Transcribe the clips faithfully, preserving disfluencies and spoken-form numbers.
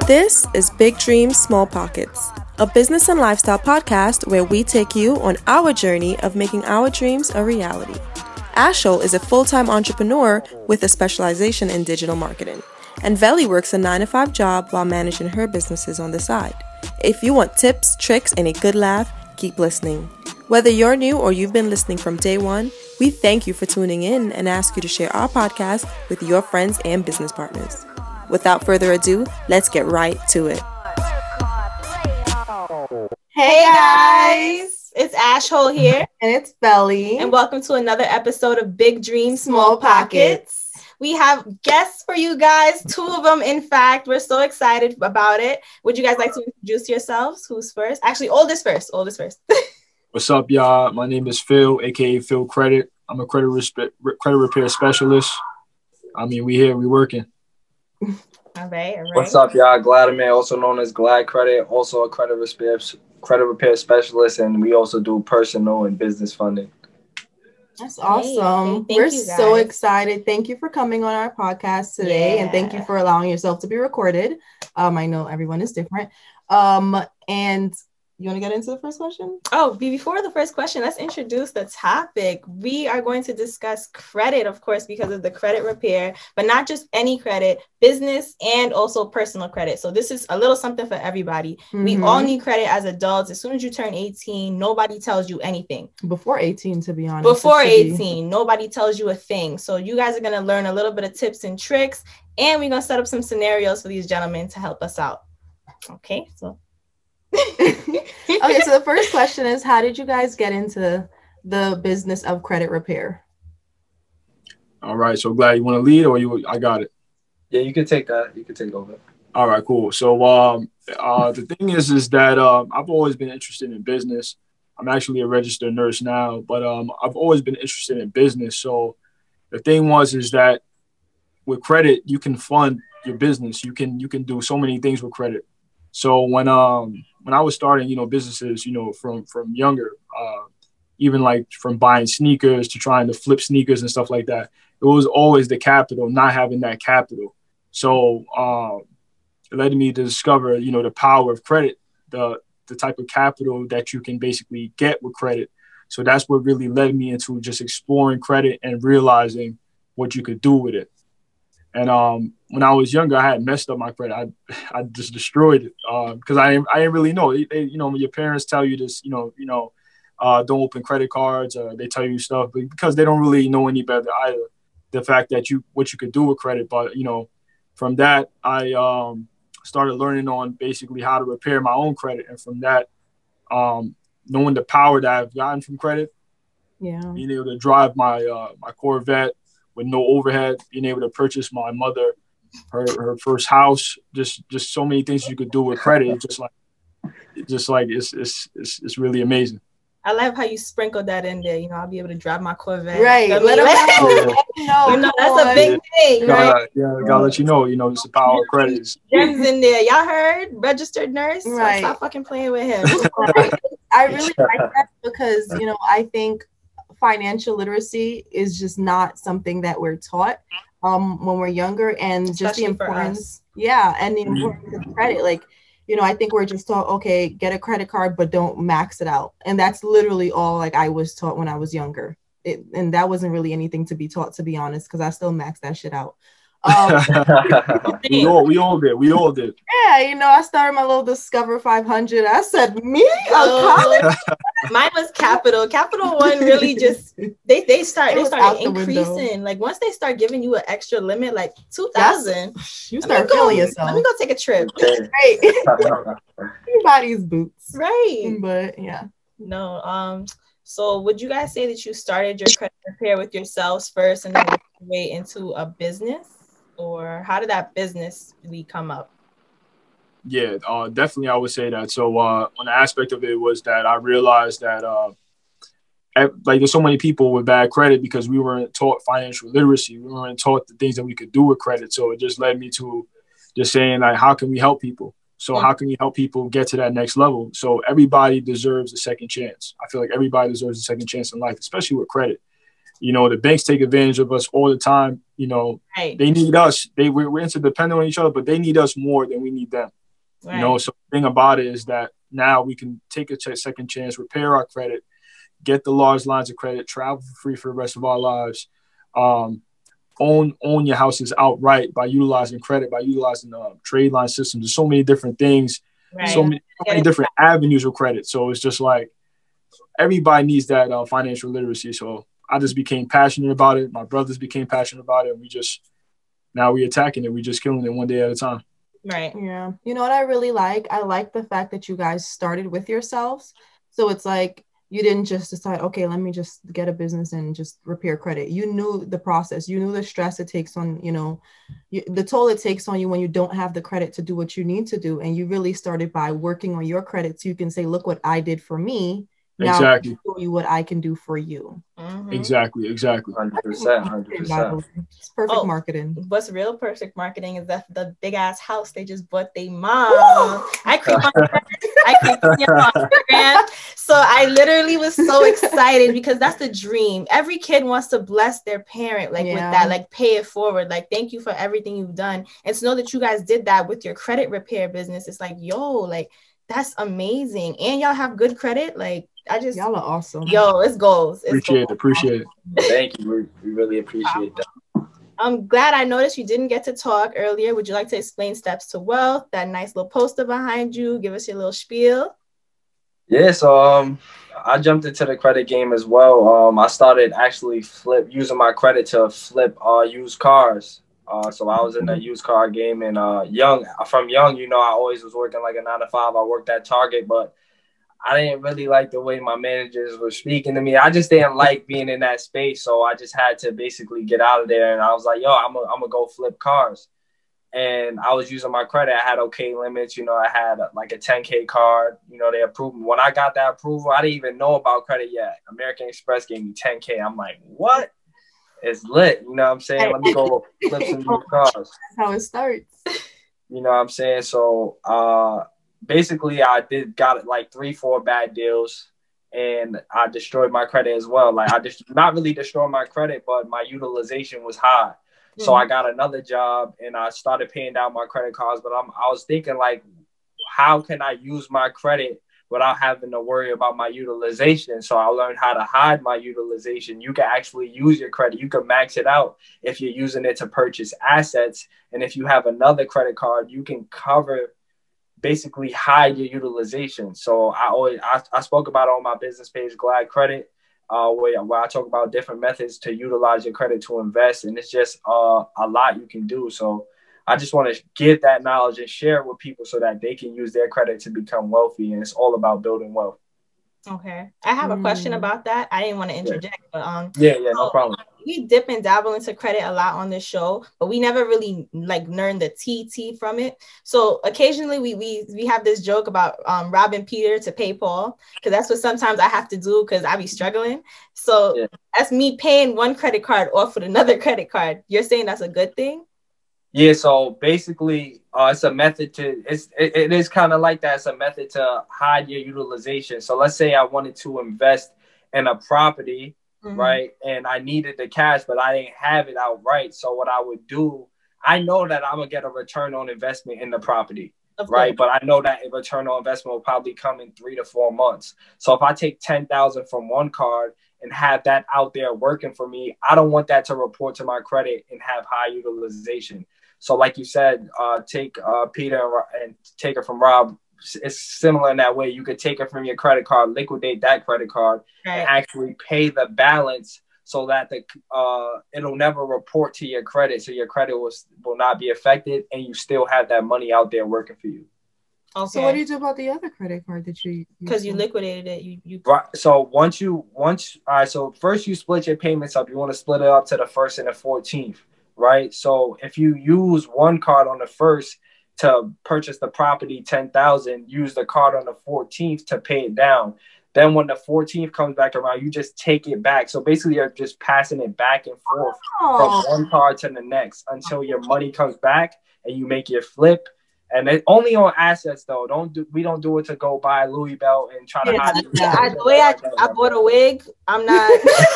This is Big Dreams, Small Pockets, a business and lifestyle podcast where we take you on our journey of making our dreams a reality. Ashel is a full-time entrepreneur with a specialization in digital marketing, and Veli works a nine to five job while managing her businesses on the side. If you want tips, tricks, and a good laugh, keep listening. Whether you're new or you've been listening from day one, we thank you for tuning in and ask you to share our podcast with your friends and business partners. Without further ado, let's get right to it. Hey guys, it's Ashel here. And it's Veli. And welcome to another episode of Big Dreams, Small Pockets. We have guests for you guys, two of them in fact. We're so excited about it. Would you guys like to introduce yourselves? Who's first? Actually, oldest first, oldest first. What's up, y'all? My name is Phil, aka Phil Credit. I'm a credit respe- credit repair specialist. I mean, we here, we working. All right, all right. What's up, y'all? Gladimir, also known as Glad Credit, also a credit repair credit repair specialist, and we also do personal and business funding. That's awesome. Hey, We're so excited. Thank you for coming on our podcast today, yeah. and thank you for allowing yourself to be recorded. Um, I know everyone is different. Um, and you want to get into the first question? Oh, before the first question, let's introduce the topic. We are going to discuss credit, of course, because of the credit repair, but not just any credit, business and also personal credit. So this is a little something for everybody. Mm-hmm. We all need credit as adults. As soon as you turn eighteen, nobody tells you anything. Before eighteen, to be honest. Before eighteen, be... nobody tells you a thing. So you guys are going to learn a little bit of tips and tricks, and we're going to set up some scenarios for these gentlemen to help us out. Okay, so. Okay, so the first question is, how did you guys get into the business of credit repair? All right, so Glad, you want to lead or you? I got it. Yeah, you can take that. You can take over. All right, cool. So um, uh, the thing is, is that um, I've always been interested in business. I'm actually a registered nurse now, but um, I've always been interested in business. So the thing was, is that with credit, you can fund your business. You can you can do so many things with credit. So when um when I was starting, you know, businesses, you know, from from younger, uh, even like from buying sneakers to trying to flip sneakers and stuff like that, it was always the capital, not having that capital. So uh, it led me to discover, you know, the power of credit, the the type of capital that you can basically get with credit. So that's what really led me into just exploring credit and realizing what you could do with it. And um, when I was younger, I had messed up my credit. I I just destroyed it because uh, I I didn't really know. They, they, you know, your parents tell you this, you know, you know, uh, don't open credit cards. Uh, they tell you stuff, but because they don't really know any better either. The fact that you what you could do with credit, but you know, from that I um, started learning on basically how to repair my own credit, and from that, um, knowing the power that I've gotten from credit, yeah, being able to drive my uh, my Corvette with no overhead, being able to purchase my mother her her first house, just just so many things you could do with credit. It's just like just like it's it's it's, it's really amazing. I love how you sprinkled that in there. You know, I'll be able to drive my Corvette. Right. Let them know. know. You know, that's a big thing, gotta, right? Yeah, I gotta let you know, you know, it's the power of credit. Gems in there. Y'all heard? Registered nurse? Right. Stop fucking playing with him. I really like that because, you know, I think financial literacy is just not something that we're taught um, when we're younger, and just Especially the importance, yeah, and the importance of credit. Like, you know, I think we're just taught, okay, get a credit card, but don't max it out, and that's literally all like I was taught when I was younger. It, and that wasn't really anything to be taught, to be honest, because I still maxed that shit out. Um, we all we all did. We all did. Yeah, you know, I started my little Discover five hundred. I said, me? A college? Mine was Capital. Capital One really just they they start they started increasing. Like once they start giving you an extra limit, like two thousand, you start feeling yourself. Let me go take a trip. Right. Everybody's boots. Right. But yeah. No. Um. So would you guys say that you started your credit repair with yourselves first and then worked your way into a business? Or how did that business really come up? Yeah, uh, definitely I would say that. So uh, one aspect of it was that I realized that uh, like there's so many people with bad credit because we weren't taught financial literacy. We weren't taught the things that we could do with credit. So it just led me to just saying, like, how can we help people? So how can we help people get to that next level? So everybody deserves a second chance. I feel like everybody deserves a second chance in life, especially with credit. You know, the banks take advantage of us all the time. You know, right. they need us. They we're, we're interdependent on each other, but they need us more than we need them. Right. You know, so the thing about it is that now we can take a ch- second chance, repair our credit, get the large lines of credit, travel for free for the rest of our lives, um, own own your houses outright by utilizing credit, by utilizing uh, trade line systems. There's so many different things, right. so many, so many different avenues of credit. So it's just like everybody needs that uh, financial literacy. So I just became passionate about it. My brothers became passionate about it. And we just, now we attacking it. We just killing it one day at a time. Right. Yeah. You know what I really like? I like the fact that you guys started with yourselves. So it's like, you didn't just decide, okay, let me just get a business and just repair credit. You knew the process. You knew the stress it takes on, you know, you, the toll it takes on you when you don't have the credit to do what you need to do. And you really started by working on your credit so you can say, look what I did for me. Now exactly. I can show you what I can do for you. Mm-hmm. Exactly, exactly. one hundred percent, one hundred percent. It's perfect oh, marketing. What's real perfect marketing is that the big ass house they just bought their mom. I creep on I creep on your Instagram. So I literally was so excited because that's the dream. Every kid wants to bless their parent, like yeah. with that, like pay it forward. Like, thank you for everything you've done. And to know that you guys did that with your credit repair business, it's like, yo, like that's amazing. And y'all have good credit. Like, I just y'all are awesome. Yo, it's goals. It's appreciate goals. it. Appreciate it. Thank you. We, we really appreciate that. I'm glad I noticed you didn't get to talk earlier. Would you like to explain Steps to Wealth? That nice little poster behind you. Give us your little spiel. Yeah, so um, I jumped into the credit game as well. Um, I started actually flip using my credit to flip uh used cars. Uh, so I was in the used car game, and uh, young from young, you know, I always was working like a nine to five. I worked at Target, but I didn't really like the way my managers were speaking to me. I just didn't like being in that space. So I just had to basically get out of there. And I was like, yo, I'm going to go flip cars. And I was using my credit. I had okay limits. You know, I had like a ten K card. You know, they approved me. When I got that approval, I didn't even know about credit yet. American Express gave me ten K. I'm like, what? It's lit. You know what I'm saying? Let me go flip some new cars. That's how it starts. You know what I'm saying? So, uh, basically, I did got like three, four bad deals, and I destroyed my credit as well. Like I just not really destroyed my credit, but my utilization was high. Mm-hmm. So I got another job, and I started paying down my credit cards. But I'm I was thinking like, how can I use my credit without having to worry about my utilization? So I learned how to hide my utilization. You can actually use your credit. You can max it out if you're using it to purchase assets, and if you have another credit card, you can cover. Basically hide your utilization. So I always I, I spoke about it on my business page, Glad Credit, uh, where, where I talk about different methods to utilize your credit to invest, and it's just uh, a lot you can do. So I just want to give that knowledge and share it with people so that they can use their credit to become wealthy, and it's all about building wealth. Okay, I have a question mm. about that. I didn't want to interject, yeah. but um, yeah, yeah, no so problem. We dip and dabble into credit a lot on this show, but we never really like learn the T T from it. So occasionally we we we have this joke about um robbing Peter to pay Paul, because that's what sometimes I have to do because I be struggling. So yeah. That's me paying one credit card off with another credit card. You're saying that's a good thing? Yeah, so basically, uh, it's a method to, it's, it, it is kind of like that. It's a method to hide your utilization. So let's say I wanted to invest in a property, mm-hmm. right? And I needed the cash, but I didn't have it outright. So what I would do, I know that I'm going to get a return on investment in the property, of right? Course. But I know that a return on investment will probably come in three to four months. So if I take ten thousand from one card and have that out there working for me, I don't want that to report to my credit and have high utilization. So like you said, uh, take uh, Peter and, and take it from Rob. It's similar in that way. You could take it from your credit card, liquidate that credit card, right. and actually pay the balance so that the uh, it'll never report to your credit. So your credit will, will not be affected, and you still have that money out there working for you. Okay. So what do you do about the other credit card that you? Because you liquidated it. You, you right. So once you once all right. So first you split your payments up. You want to split it up to the first and the fourteenth. Right. So if you use one card on the first to purchase the property, ten thousand, use the card on the fourteenth to pay it down. Then when the fourteenth comes back around, you just take it back. So basically you're just passing it back and forth oh. from one card to the next until your money comes back and you make your flip. And it only on assets though. Don't do we don't do it to go buy a Louis belt and try to Yeah, hide it. yeah, I, the way I, I bought a wig, I'm not.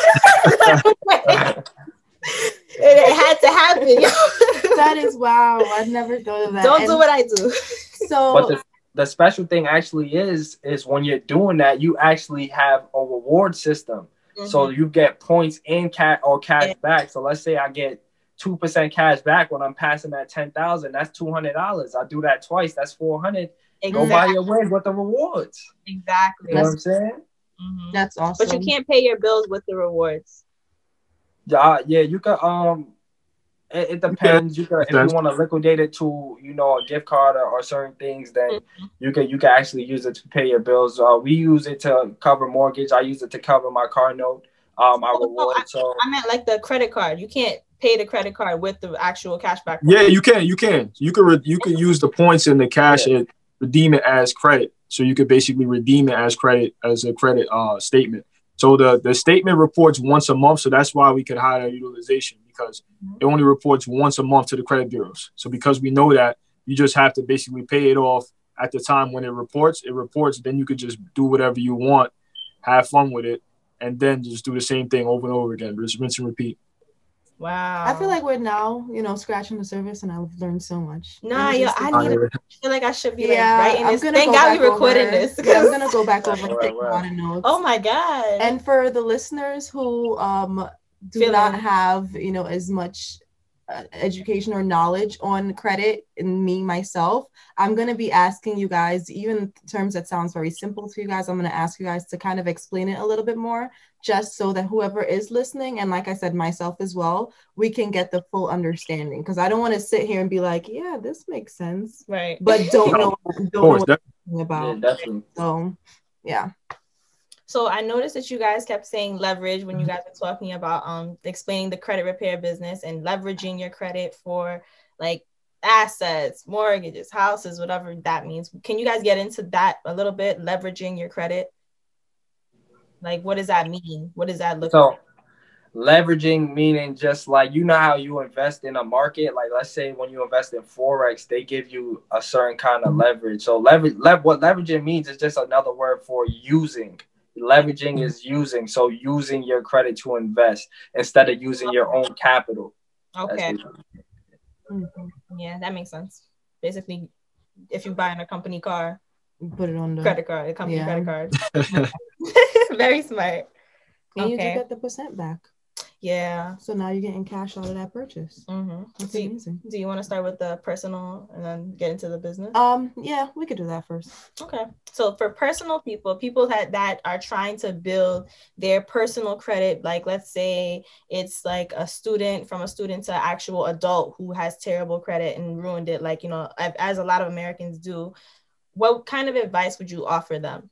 it, it had to happen. That is wow. I've never thought of that. Don't And do what I do. so But the, the special thing actually is is when you're doing that, you actually have a reward system. Mm-hmm. So you get points in cash or cash yeah. back. So let's say I get two percent cash back when I'm passing that ten thousand. That's two hundred dollars. I do that twice. That's four hundred. Exactly. Go buy your win with the rewards. Exactly. You know what I'm saying? Mm-hmm. That's awesome. But you can't pay your bills with the rewards. Yeah, yeah, you can. Um, it, it depends. You can, if you want to liquidate it to, you know, a gift card or, or certain things, then mm-hmm. you can you can actually use it to pay your bills. Uh, we use it to cover mortgage. I use it to cover my car note. Um, I oh, reward. No, I, so I meant like the credit card. You can't pay the credit card with the actual cashback. Yeah, you can. You can. You can. Re- you can use the points in the cash yeah. and redeem it as credit. So you could basically redeem it as credit as a credit uh, statement. So the, the statement reports once a month. So that's why we could hide our utilization, because it only reports once a month to the credit bureaus. So because we know that, you just have to basically pay it off at the time when it reports. It reports, then you could just do whatever you want, have fun with it, and then just do the same thing over and over again. Just rinse and repeat. Wow. I feel like we're now, you know, scratching the surface, and I've learned so much. Nah, yeah, I need to I feel like I should be yeah, like writing this. Thank God we recording this. Yeah, I'm gonna go back over and take a lot of notes. Oh my God. And for the listeners who um do Feeling. not have, you know, as much uh, education or knowledge on credit, and me myself, I'm going to be asking you guys, even terms that sounds very simple to you guys, I'm going to ask you guys to kind of explain it a little bit more, just so that whoever is listening, and like I said, myself as well, we can get the full understanding. Because I don't want to sit here and be like, yeah, this makes sense, right? But don't know, don't know what I'm talking about. Yeah, definitely. So, yeah. So I noticed that you guys kept saying leverage when you guys were talking about um explaining the credit repair business and leveraging your credit for like assets, mortgages, houses, whatever that means. Can you guys get into that a little bit? Leveraging your credit? Like, what does that mean? What does that look so, like? Leveraging meaning just like, you know how you invest in a market, like let's say when you invest in Forex, they give you a certain kind of leverage. So leverage, le- what leveraging means is just another word for using. Leveraging is using, so using your credit to invest instead of using your own capital. Okay. Mm-hmm. Yeah, that makes sense. Basically, if you buy in a company car, put it on the credit card, a company yeah. credit card. Very smart. And okay. you do get the percent back. Yeah. So now you're getting cash out of that purchase. Mm-hmm. That's do amazing. You, do you want to start with the personal and then get into the business? Um, yeah, we could do that first. Okay. So for personal people, people that, that are trying to build their personal credit, like let's say it's like a student, from a student to actual adult who has terrible credit and ruined it, like, you know, as a lot of Americans do, what kind of advice would you offer them?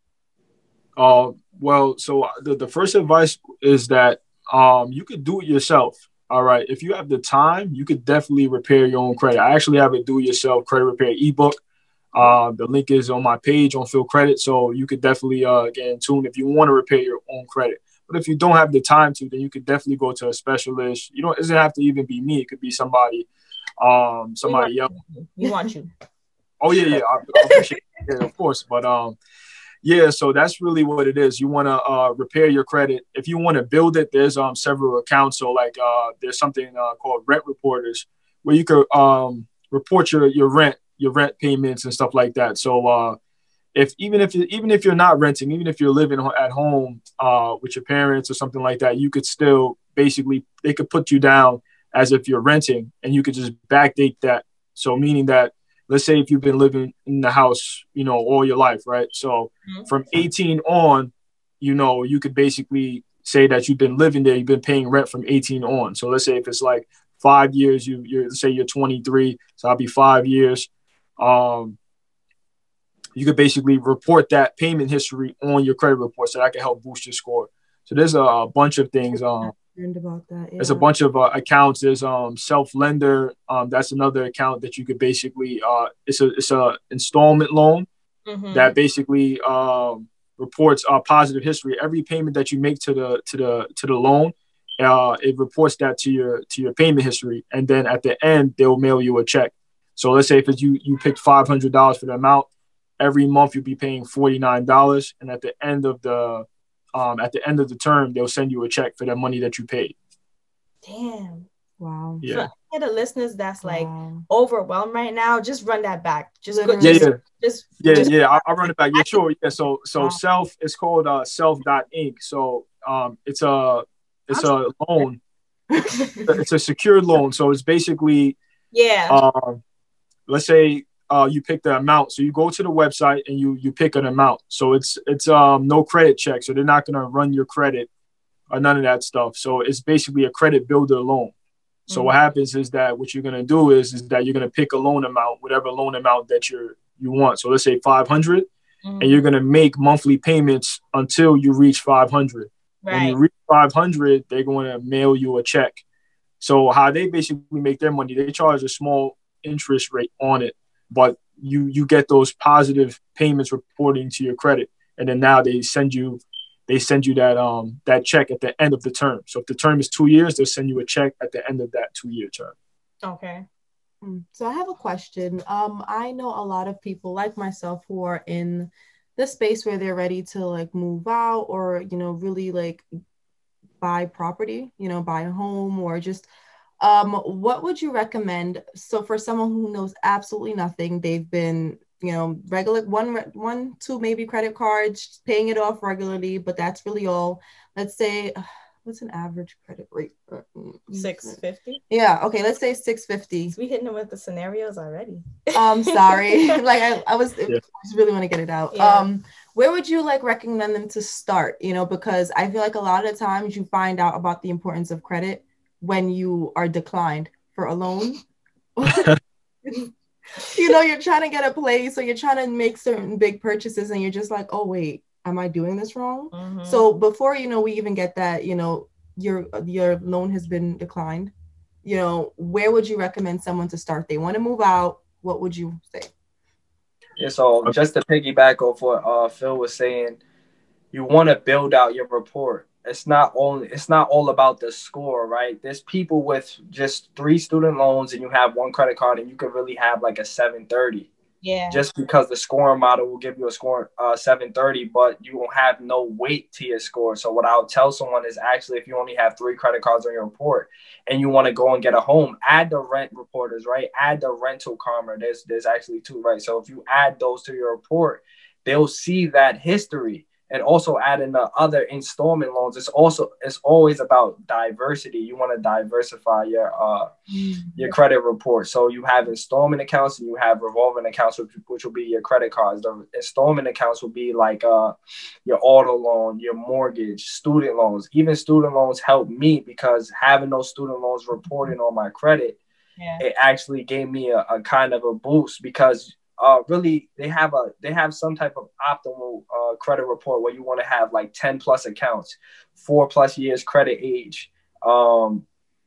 Uh, well, so the, the first advice is that um, you could do it yourself. All right. If you have the time, you could definitely repair your own credit. I actually have a do-it-yourself credit repair ebook. Uh, the link is on my page on Phil Credit. So you could definitely uh, get in tune if you want to repair your own credit. But if you don't have the time to, then you could definitely go to a specialist. You don't, it doesn't have to even be me. It could be somebody, um, somebody we else. You. we want you. Oh, yeah, yeah. I, I appreciate it, yeah, of course. But um, yeah, so that's really what it is. You want to uh, repair your credit. If you want to build it, there's um several accounts. So like uh, there's something uh, called Rent Reporters, where you could um report your your rent, your rent payments and stuff like that. So uh, if even if you, even if you're not renting, even if you're living at home uh, with your parents or something like that, you could still basically, they could put you down as if you're renting, and you could just backdate that. So meaning that, let's say if you've been living in the house, you know, all your life, right? So mm-hmm. from eighteen on, you know, you could basically say that you've been living there, you've been paying rent from eighteen on. So let's say if it's like five years, you, you're, let's say you're twenty-three, so I'll be five years. Um, you could basically report that payment history on your credit report, so that can help boost your score. So there's a, a bunch of things. Um, about that, yeah. There's a bunch of uh, accounts. There's um Self Lender. Um, that's another account that you could basically uh it's a it's a installment loan mm-hmm. that basically um reports uh, positive history. Every payment that you make to the to the to the loan, uh, it reports that to your to your payment history, and then at the end they'll mail you a check. So let's say if it's you you picked five hundred dollars for the amount, every month you'll be paying forty-nine dollars, and at the end of the um, at the end of the term, they'll send you a check for that money that you paid. Damn. Wow. Yeah. For the listeners that's like Wow. overwhelmed right now, just run that back. Just go, Literally. Yeah, just, yeah. just Yeah, just, yeah, I'll, I'll run it back. Yeah, sure. Yeah, so so Wow. self it's called uh self dot inc. So um it's a it's a loan. It's a secured loan. So it's basically yeah. um let's say uh you pick the amount. So you go to the website and you you pick an amount. So it's it's um no credit check. So they're not gonna run your credit or none of that stuff. So it's basically a credit builder loan. So Mm-hmm. what happens is that what you're gonna do is is that you're gonna pick a loan amount, whatever loan amount that you're you want. So let's say five hundred, Mhm. and you're gonna make monthly payments until you reach five hundred. When Right. you reach five hundred, they're going to mail you a check. So how they basically make their money, they charge a small interest rate on it, but you you get those positive payments reporting to your credit, and then now they send you they send you that um that check at the end of the term. So if the term is two years, they'll send you a check at the end of that two year term. Okay. Mm. So I have a question. Um, I know a lot of people like myself who are in the space where they're ready to like move out or, you know, really like buy property, you know, buy a home or just, um, what would you recommend? So for someone who knows absolutely nothing, they've been, you know, regular one, one, two, maybe credit cards, paying it off regularly, but that's really all. Let's say, uh, what's an average credit rate? six fifty. Yeah. Okay. Let's say six fifty. We hitting them with the scenarios already. Um, sorry. like I, I was, Yeah. I just really want to get it out. Yeah. Um, where would you like recommend them to start? You know, because I feel like a lot of the times you find out about the importance of credit when you are declined for a loan. You know, you're trying to get a place, so you're trying to make certain big purchases, and you're just like, oh wait, am I doing this wrong? Mhm. So before you know, we even get that, you know, your your loan has been declined. You know, where would you recommend someone to start? They want to move out. What would you say? Yeah, so just to piggyback off what uh, Phil was saying, you want to build out your report. It's not only it's not all about the score, right? There's people with just three student loans and you have one credit card and you could really have like a seven thirty. Yeah. Just because the scoring model will give you a score uh seven thirty, but you won't have no weight to your score. So what I'll tell someone is actually if you only have three credit cards on your report and you want to go and get a home, add the rent reporters, right? Add the rental karma. There's there's actually two, right? So if you add those to your report, they'll see that history. And also add in the other installment loans. It's also it's always about diversity. You want to diversify your uh your credit report. So you have installment accounts and you have revolving accounts, which, which will be your credit cards. The installment accounts will be like uh your auto loan, your mortgage, student loans. Even student loans help me because having those student loans reporting on my credit, Yeah. it actually gave me a, a kind of a boost because uh, really they have a they have some type of optimal uh, credit report where you want to have like ten plus accounts, four plus years credit age, um,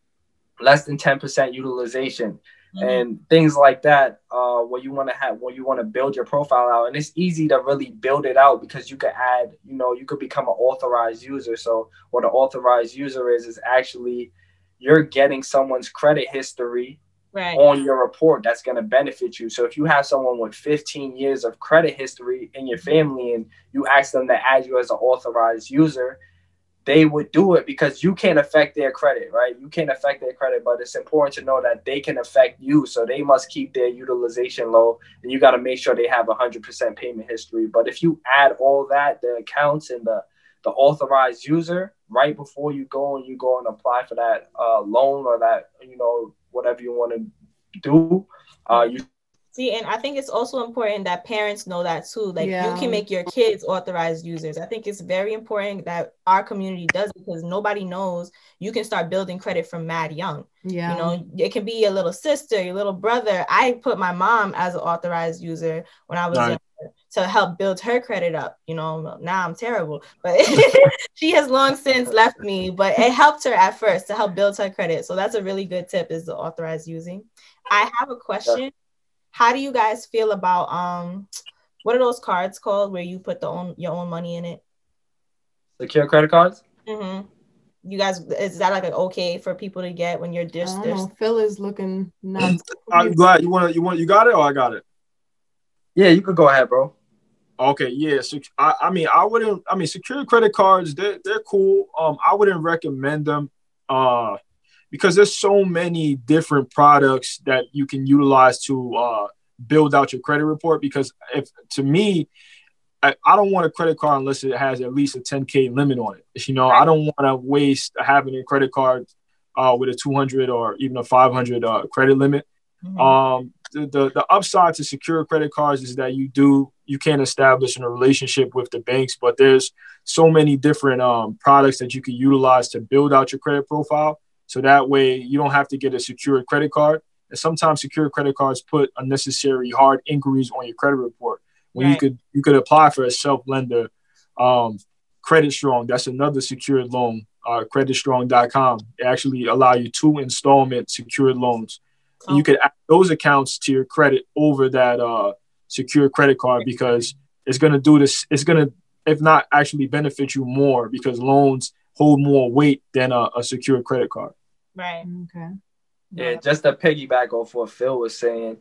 less than ten percent utilization, mm-hmm. and things like that. Uh, where you want to have where you want to build your profile out, and it's easy to really build it out because you could add, you know, you could become an authorized user. So what an authorized user is is actually you're getting someone's credit history. Right. On your report that's going to benefit you. So if you have someone with fifteen years of credit history in your family and you ask them to add you as an authorized user, they would do it because you can't affect their credit, right? You can't affect their credit, but it's important to know that they can affect you. So they must keep their utilization low and you got to make sure they have one hundred percent payment history. But if you add all that, the accounts and the, the authorized user right before you go and you go and apply for that uh, loan or that, you know, whatever you want to do. Uh, you See, and I think it's also important that parents know that too. Like Yeah. you can make your kids authorized users. I think it's very important that our community does it because nobody knows you can start building credit from mad young. Yeah. You know, it can be your little sister, your little brother. I put my mom as an authorized user when I was Right. young to help build her credit up. You know, now I'm terrible, but she has long since left me, but it helped her at first to help build her credit. So that's a really good tip is the authorized using. I have a question. How do you guys feel about, um, what are those cards called where you put the own, your own money in it? Secure credit cards? Mm-hmm. you guys, is that like an okay for people to get when you're just? I don't know. Phil is looking nuts. I'm glad you want to. You want you got it or I got it. Yeah, you could go ahead, bro. Okay, yeah. So I, I mean, I wouldn't. I mean, secured credit cards, they're they're cool. Um, I wouldn't recommend them. Uh, because there's so many different products that you can utilize to uh build out your credit report. Because if to me, I, I don't want a credit card unless it has at least a ten K limit on it. You know, I don't want to waste having a credit card uh, with a two hundred or even a five hundred uh, credit limit. Mm-hmm. Um, the, the the upside to secure credit cards is that you do you can establish a relationship with the banks, but there's so many different um, products that you can utilize to build out your credit profile. So that way you don't have to get a secured credit card. And sometimes secured credit cards put unnecessary hard inquiries on your credit report. When right. you could you could apply for a self-lender, um, Credit Strong. That's another secured loan. Uh, credit strong dot com. They actually allow you two installment secured loans. Oh. And you could add those accounts to your credit over that uh, secured credit card because it's going to do this. It's going to, if not actually benefit you more because loans hold more weight than a, a secured credit card. Right. Okay. Yeah, just to piggyback off what Phil was saying,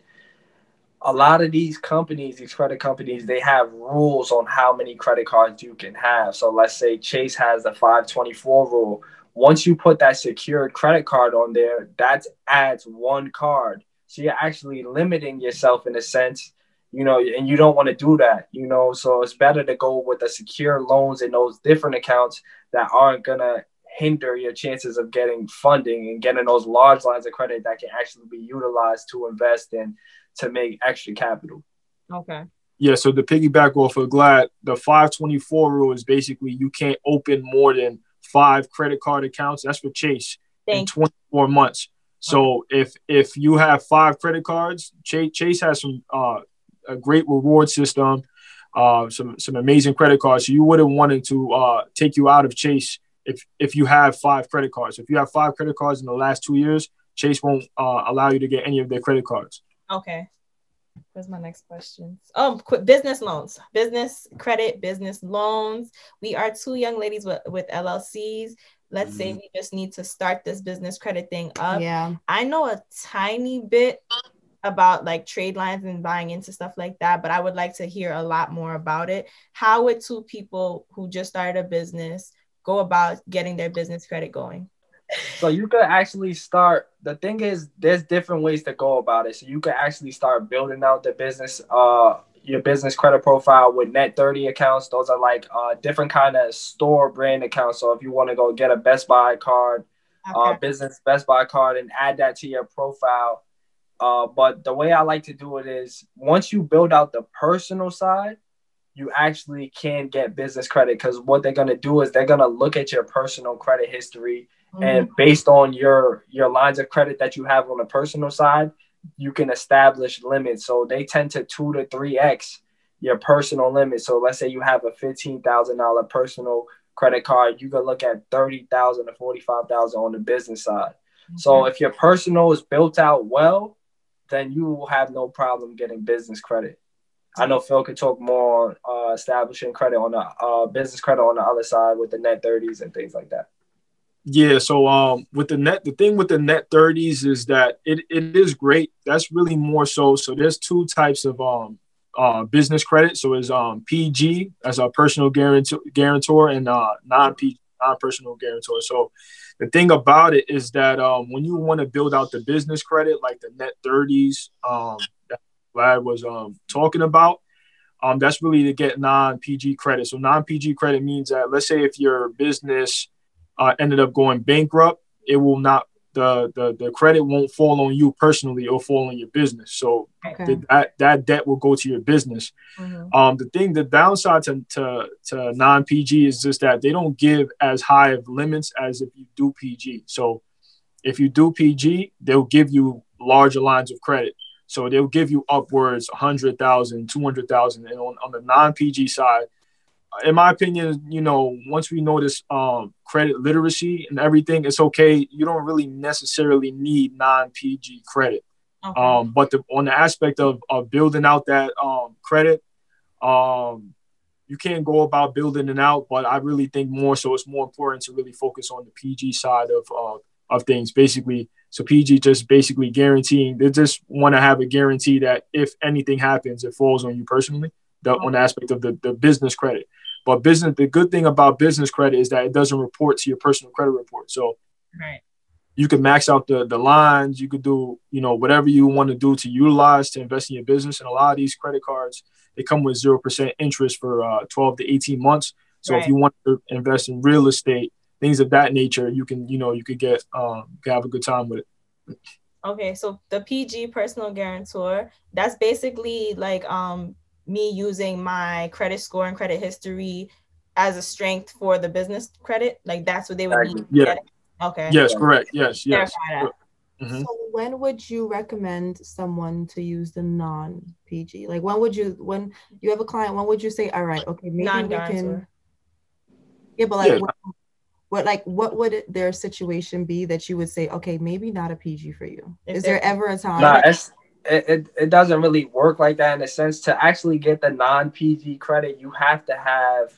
a lot of these companies, these credit companies, they have rules on how many credit cards you can have. So let's say Chase has the five twenty-four rule. Once you put that secured credit card on there, that adds one card. So you're actually limiting yourself in a sense, you know, and you don't want to do that, you know. So it's better to go with the secure loans in those different accounts that aren't going to hinder your chances of getting funding and getting those large lines of credit that can actually be utilized to invest in to make extra capital. Okay. Yeah, so the piggyback off of Glad, the five twenty-four rule is basically you can't open more than five credit card accounts. That's for Chase in twenty-four months. So okay. if if you have five credit cards, Chase, Chase has some uh, a great reward system, uh, some some amazing credit cards. So you wouldn't want it to uh, take you out of Chase if if you have five credit cards. If you have five credit cards in the last two years, Chase won't uh, allow you to get any of their credit cards. Okay. Where's my next question? Oh, quick, business loans, business credit, business loans. We are two young ladies with, with L L Cs. Let's mm-hmm. say we just need to start this business credit thing up. Yeah. I know a tiny bit about like trade lines and buying into stuff like that, but I would like to hear a lot more about it. How would two people who just started a business go about getting their business credit going? So you could actually start, the thing is, there's different ways to go about it. So you could actually start building out the business, uh, your business credit profile with Net thirty accounts. Those are like uh, different kind of store brand accounts. So if you want to go get a Best Buy card, okay. uh, business Best Buy card, and add that to your profile. Uh, but the way I like to do it is once you build out the personal side, you actually can get business credit because what they're going to do is they're going to look at your personal credit history. Mm-hmm. And based on your your lines of credit that you have on the personal side, you can establish limits. So they tend to two to three X your personal limit. So let's say you have a fifteen thousand dollars personal credit card, you can look at thirty thousand to forty-five thousand on the business side. Mm-hmm. So if your personal is built out well, then you will have no problem getting business credit. I know Phil could talk more on uh, establishing credit on the uh, business credit on the other side with the net thirties and things like that. Yeah, so um, with the net, the thing with the net thirties is that it, it is great. That's really more so. So there's two types of um, uh, business credit. So it's um, P G as a personal guarantor, guarantor and uh, non-P G, non-personal guarantor. So the thing about it is that um, when you want to build out the business credit, like the net thirties um, that Vlad was um, talking about, um, that's really to get non-P G credit. So non-P G credit means that let's say if your business Uh, ended up going bankrupt, it will not the, the the credit won't fall on you personally or fall on your business. So okay. the, that that debt will go to your business. Mm-hmm. Um, the thing, the downside to to, to non P G is just that they don't give as high of limits as if you do P G. So if you do P G, they'll give you larger lines of credit. So they'll give you upwards one hundred thousand, two hundred thousand, and on, on the non P G side, in my opinion, you know, once we notice um, credit literacy and everything, it's okay. You don't really necessarily need non-P G credit. Okay. Um, but the, on the aspect of, of building out that um, credit, um, you can go about building it out, but I really think more so it's more important to really focus on the P G side of uh, of things. Basically, so P G just basically guaranteeing, they just want to have a guarantee that if anything happens, it falls on you personally, the, on the aspect of the, the business credit. But business, the good thing about business credit is that it doesn't report to your personal credit report. So right. you can max out the, the lines. You could do, you know, whatever you want to do to utilize to invest in your business. And a lot of these credit cards, they come with zero percent interest for uh, twelve to eighteen months. So right. if you want to invest in real estate, things of that nature, you can, you know, you could get, um, you can have a good time with it. Okay. So the P G personal guarantor, that's basically like um, me using my credit score and credit history as a strength for the business credit. Like that's what they would need. Yeah. Okay. Yes, correct. Yes, yes. Mm-hmm. So when would you recommend someone to use the non-P G? Like when would you, when you have a client, when would you say, all right, okay, maybe we can. Yeah, but like, yeah. What, what, like, what would it, their situation be that you would say, okay, maybe not a P G for you? If Is there ever a time? Nah, it's, it, it, it doesn't really work like that in a sense. To actually get the non-P G credit, you have to have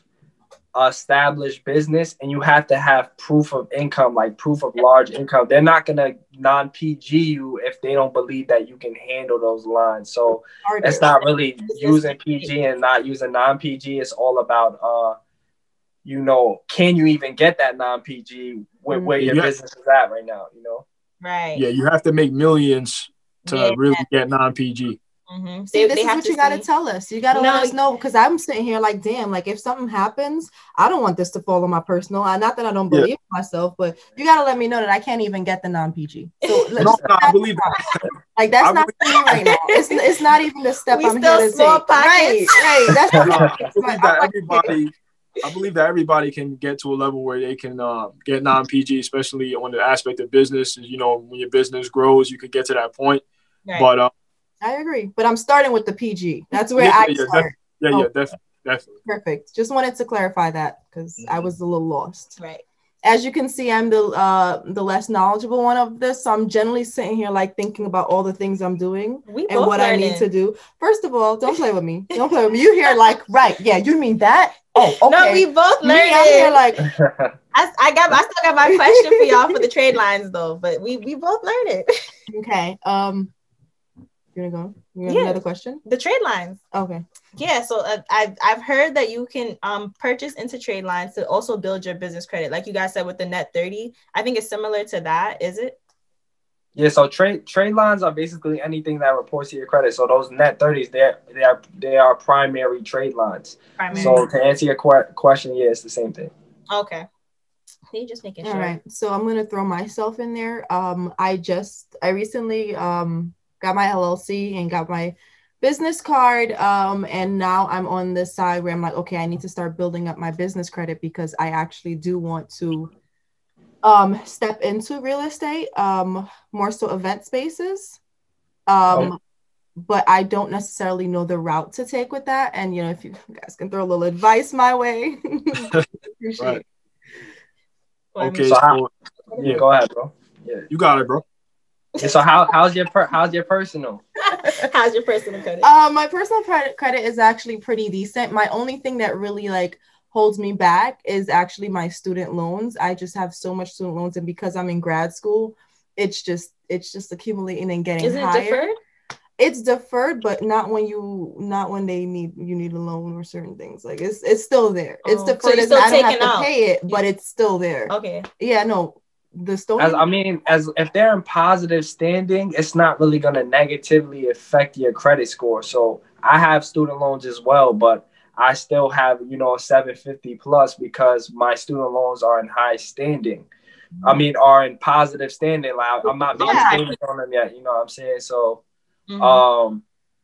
established business and you have to have proof of income, like proof of large income. They're not going to non-P G you if they don't believe that you can handle those lines. So Harder. It's not really using P G and not using non-P G. It's all about, uh, you know, can you even get that non-P G where, where your yeah. business is at right now, you know? Right. Yeah, you have to make millions to yeah. really get non-P G. Mm-hmm. See, they, this they is what you got to tell us. You got to no, let us know, because I'm sitting here like, damn, like if something happens, I don't want this to fall on my personal. Not that I don't believe yeah. myself, but you got to let me know that I can't even get the non-P G. So let's no, no, I believe that. Like that's I not for me right now. It's it's not even the step we I'm still here to small take. Pockets. Right, right. That's no, I believe that everybody. I believe that everybody can get to a level where they can uh, get non-P G, especially on the aspect of business. You know, when your business grows, you could get to that point. Right. But uh, I agree, but I'm starting with the P G. That's where yeah, I yeah, start. Def- yeah, oh, yeah, definitely, definitely. Perfect. Just wanted to clarify that because mm-hmm. I was a little lost. Right. As you can see, I'm the uh, the less knowledgeable one of this. So I'm generally sitting here like thinking about all the things I'm doing we and what learning. I need to do. First of all, don't play with me. Don't play with me. You hear like, right? Yeah, you mean that? Oh, okay. No, we both learning. Me, I'm here like. I, I got. I still got my question for y'all for the trade lines though, but we we both learned it. Okay. Um. You gonna go? You have yeah. another question? The trade lines. Okay. Yeah. So uh, I've I've heard that you can um purchase into trade lines to also build your business credit, like you guys said with the net thirty. I think it's similar to that. Is it? Yeah. So trade trade lines are basically anything that reports to your credit. So those net thirties, they they are they are primary trade lines. Primary. So to answer your que- question, yeah, it's the same thing. Okay. You just making sure. All right. So I'm gonna throw myself in there. Um, I just I recently um. got my L L C and got my business card. Um, and now I'm on this side where I'm like, okay, I need to start building up my business credit because I actually do want to um, step into real estate, um, more so event spaces. Um, oh. But I don't necessarily know the route to take with that. And, you know, if you guys can throw a little advice my way, appreciate right. it. Okay. So how, yeah, go ahead, bro. Yeah. You got it, bro. So how how's your per, how's your personal? How's your personal credit? Uh, my personal credit credit is actually pretty decent. My only thing that really like holds me back is actually my student loans. I just have so much student loans, and because I'm in grad school, it's just it's just accumulating and getting Is it higher. Deferred? It's deferred, but not when you not when they need you need a loan or certain things. Like it's it's still there. Oh, it's deferred. So I don't have to out. pay it, but it's still there. Okay. Yeah. No. The story. As, I mean, as if they're in positive standing, it's not really going to negatively affect your credit score. So I have student loans as well, but I still have, you know, a seven fifty plus because my student loans are in high standing. Mm-hmm. I mean, are in positive standing. Like I'm not making yeah. payments on them yet. You know what I'm saying? So, mm-hmm. um,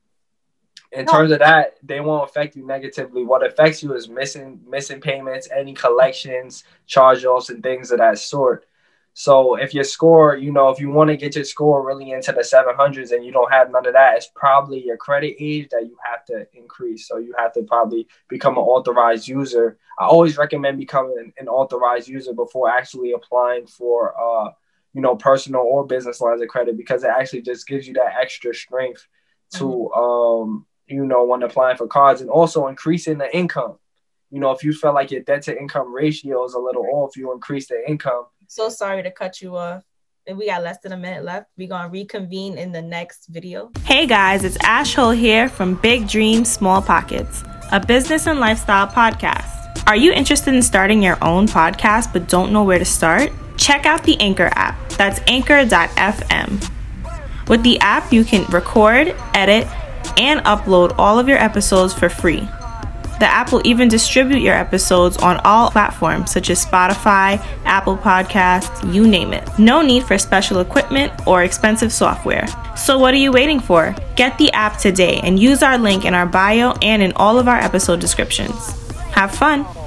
in no. terms of that, they won't affect you negatively. What affects you is missing missing payments, any collections, charge-offs, and things of that sort. So if your score, you know, if you want to get your score really into the seven hundreds and you don't have none of that, it's probably your credit age that you have to increase. So you have to probably become an authorized user. I always recommend becoming an authorized user before actually applying for, uh, you know, personal or business lines of credit, because it actually just gives you that extra strength to, mm-hmm. um, you know, when applying for cards, and also increasing the income. you know, if you feel like your debt to income ratio is a little off, you increase the income. So sorry to cut you off. And we got less than a minute left. We're going to reconvene in the next video. Hey guys, it's Ash Hole here from Big Dreams, Small Pockets, a business and lifestyle podcast. Are you interested in starting your own podcast but don't know where to start? Check out the Anchor app. That's anchor dot f m. With the app, you can record, edit, and upload all of your episodes for free. The app will even distribute your episodes on all platforms such as Spotify, Apple Podcasts, you name it. No need for special equipment or expensive software. So what are you waiting for? Get the app today and use our link in our bio and in all of our episode descriptions. Have fun!